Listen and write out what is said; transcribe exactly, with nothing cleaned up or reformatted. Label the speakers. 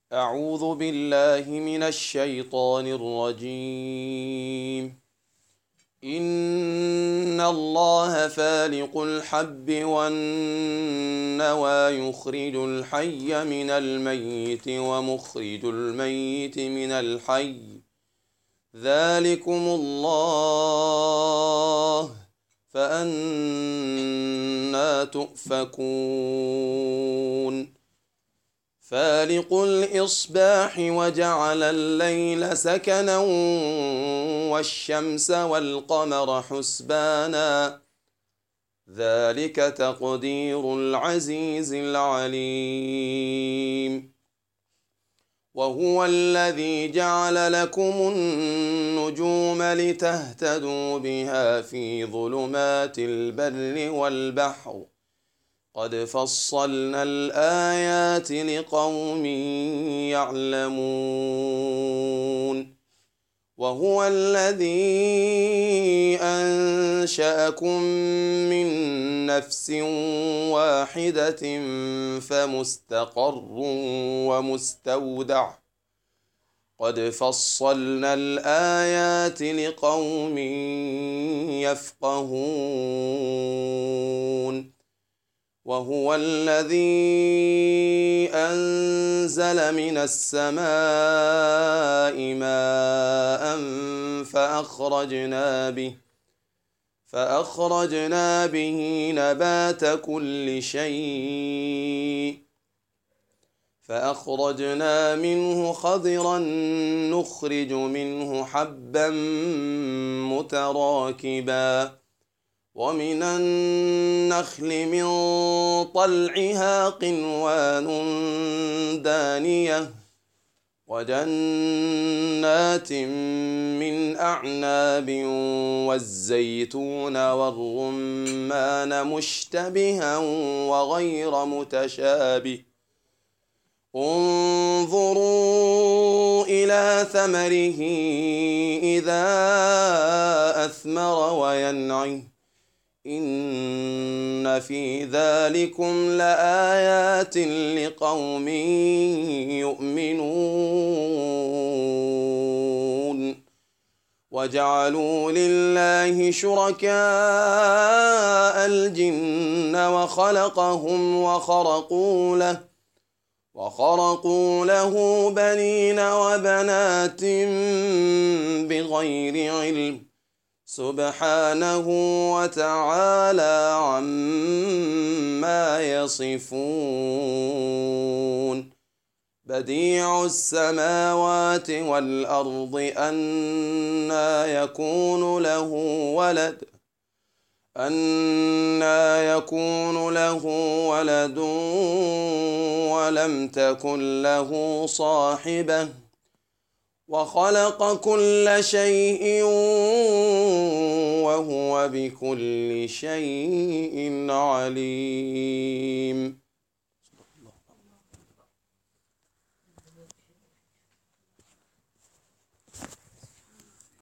Speaker 1: أعوذ بالله من الشيطان الرجيم. إن الله فالق الحب والنوى يخرج الحي من الميت ومخرج الميت من الحي، ذلكم الله، فأنى تؤفكون. فالق الإصباح وجعل الليل سكنا والشمس والقمر حسبانا، ذلك تقدير العزيز العليم. وهو الذي جعل لكم النجوم لتهتدوا بها في ظلمات البر والبحر، قد فصلنا الآيات لقوم يعلمون. وهو الذي أنشأكم من نفس واحدة فمستقر ومستودع، قد فصلنا الآيات لقوم يفقهون. وهو الذي أنزل من السماء ماء فأخرجنا به فأخرجنا به نبات كل شيء فأخرجنا منه خضرا نخرج منه حبا متراكبا، ومن النخل من طلعها قنوان دانية، وجنات من أعناب والزيتون والرمان مشتبها وغير متشابه، انظروا إلى ثمره إذا أثمر وينعه، إن في ذلكم لآيات لقوم يؤمنون. وجعلوا لله شركاء الجن وخلقهم وخرقوا له وخرقوا له بنين وبنات بغير علم، سبحانه وتعالى عما يصفون. بديع السماوات والأرض أنى يكون له ولد أنى يكون له ولد ولم تكن له صاحبة، وخلق كل شيء وهو بكل شيء عليم.